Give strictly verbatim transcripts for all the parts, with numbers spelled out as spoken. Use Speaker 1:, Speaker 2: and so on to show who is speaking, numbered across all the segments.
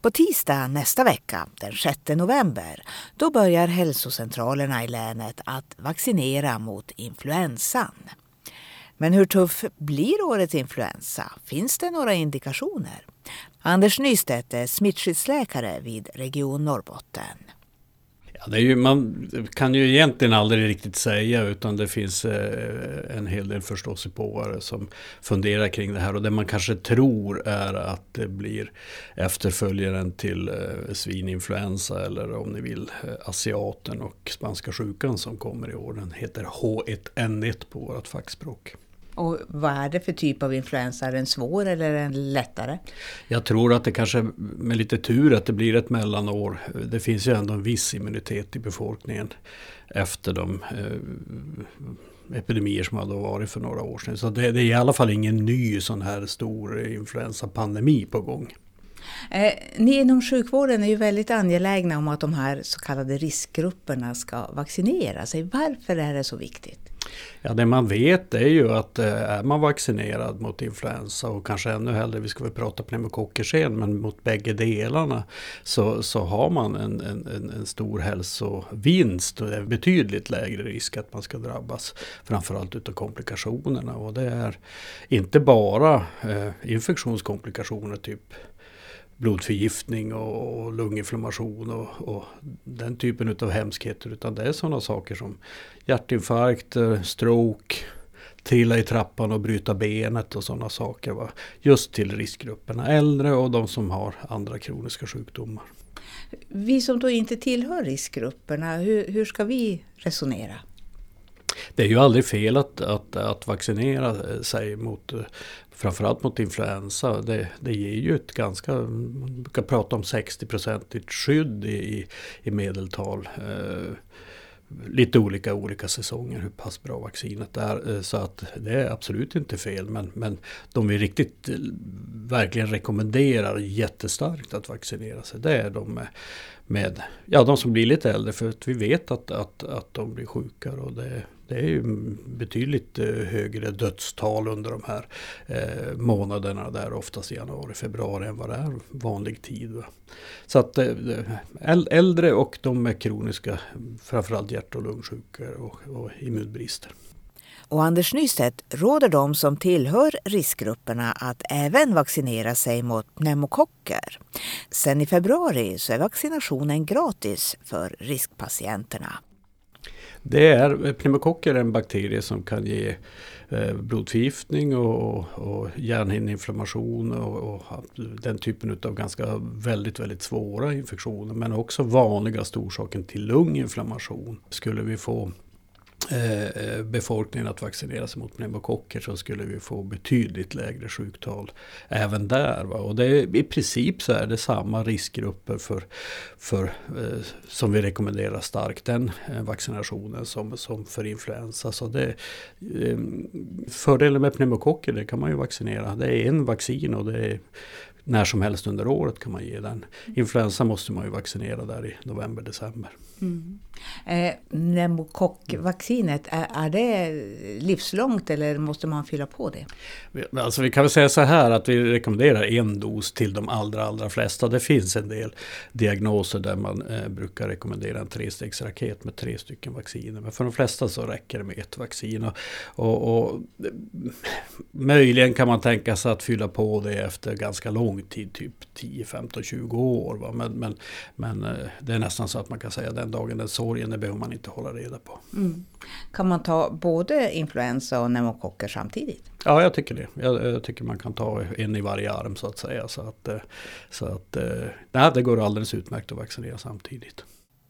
Speaker 1: På tisdag nästa vecka, den sjätte november, då börjar hälsocentralerna i länet att vaccinera mot influensan. Men hur tuff blir årets influensa? Finns det några indikationer? Anders Nystedt är smittskyddsläkare vid Region Norrbotten.
Speaker 2: Ja, det är ju, man kan ju egentligen aldrig riktigt säga, utan det finns eh, en hel del förståsigpåare som funderar kring det här. Och det man kanske tror är att det blir efterföljaren till eh, svininfluensa, eller om ni vill eh, asiaten och spanska sjukan som kommer i år. Den heter H ett N ett på vårt fackspråk.
Speaker 1: Och vad är det för typ av influensa? Är den svår eller är den lättare?
Speaker 2: Jag tror att det kanske med lite tur att det blir ett mellanår. Det finns ju ändå en viss immunitet i befolkningen efter de eh, epidemier som hade varit för några år sedan. Så det, det är i alla fall ingen ny sån här stor influensapandemi på gång.
Speaker 1: Eh, ni inom sjukvården är ju väldigt angelägna om att de här så kallade riskgrupperna ska vaccinera sig. Varför är det så viktigt?
Speaker 2: Ja, det man vet är ju att är man vaccinerad mot influensa, och kanske ännu hellre, vi ska väl prata pneumokocker sen, men mot bägge delarna så, så har man en, en, en stor hälsovinst, och det är betydligt lägre risk att man ska drabbas framförallt utav komplikationerna. Och det är inte bara eh, infektionskomplikationer typ blodförgiftning och lunginflammation och, och den typen av hemskheter, utan det är sådana saker som hjärtinfarkt, stroke, trilla i trappan och bryta benet och sådana saker. Va? Just till riskgrupperna, äldre och de som har andra kroniska sjukdomar.
Speaker 1: Vi som då inte tillhör riskgrupperna, hur, hur ska vi resonera?
Speaker 2: Det är ju aldrig fel att, att, att vaccinera sig mot, framförallt mot influensa. Det, det ger ju ett ganska, man brukar prata om sextio procent skydd i, i medeltal. Eh, lite olika olika säsonger hur pass bra vaccinet är. Så att det är absolut inte fel. Men, men de vi riktigt verkligen rekommenderar jättestarkt att vaccinera sig, det är de med, med ja, de som blir lite äldre, för att vi vet att, att, att de blir sjukare, och det Det är ju betydligt högre dödstal under de här eh, månaderna där, oftast i januari, februari, än vad det är vanlig tid. Va? Så att eh, äldre och de med kroniska, framförallt hjärt- och lungsjuka och, och immunbrister.
Speaker 1: Och Anders Nystedt råder de som tillhör riskgrupperna att även vaccinera sig mot pneumokocker. Sen i februari så är vaccinationen gratis för riskpatienterna.
Speaker 2: Det är, pneumokocker är en bakterie som kan ge eh, blodförgiftning och, och hjärnhinneinflammation och, och den typen av ganska väldigt, väldigt svåra infektioner. Men också vanligaste orsaken till lunginflammation. Skulle vi få eh, befolkningen att vaccinera sig mot pneumokocker, så skulle vi få betydligt lägre sjuktal även där. Va? Och det är, i princip så är det samma riskgrupper för, för, eh, som vi rekommenderar starkt den eh, vaccinationen som, som för influensa. Så det, eh, fördelen med pneumokocker, det kan man ju vaccinera. Det är en vaccin och det är när som helst under året kan man ge den. Influensa måste man ju vaccinera där i november, december.
Speaker 1: Mm. Eh, pneumokockvaccinet, är, är det livslångt eller måste man fylla på det?
Speaker 2: Alltså vi kan väl säga så här att vi rekommenderar en dos till de allra, allra flesta. Det finns en del diagnoser där man eh, brukar rekommendera en trestegsraket med tre stycken vacciner. Men för de flesta så räcker det med ett vaccin. Och, och, och möjligen kan man tänka sig att fylla på det efter ganska lång tid, typ tio, femton, tjugo år. Va? Men, men, men eh, det är nästan så att man kan säga att den dagen den sorgen, det behöver man inte hålla reda på. Mm.
Speaker 1: Kan man ta både influensa och pneumokocker samtidigt?
Speaker 2: Ja, jag tycker det. Jag, jag tycker man kan ta en i varje arm så att säga. Så att, så att nej, det går alldeles utmärkt att vaccinera samtidigt.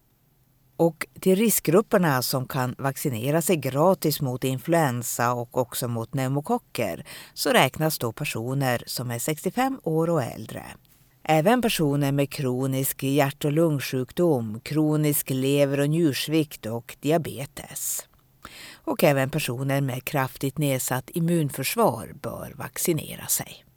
Speaker 1: Och till riskgrupperna som kan vaccinera sig gratis mot influensa och också mot pneumokocker så räknas då personer som är sextiofem år och äldre. Även personer med kronisk hjärt- och lungsjukdom, kronisk lever- och njursvikt och diabetes. Och även personer med kraftigt nedsatt immunförsvar bör vaccinera sig.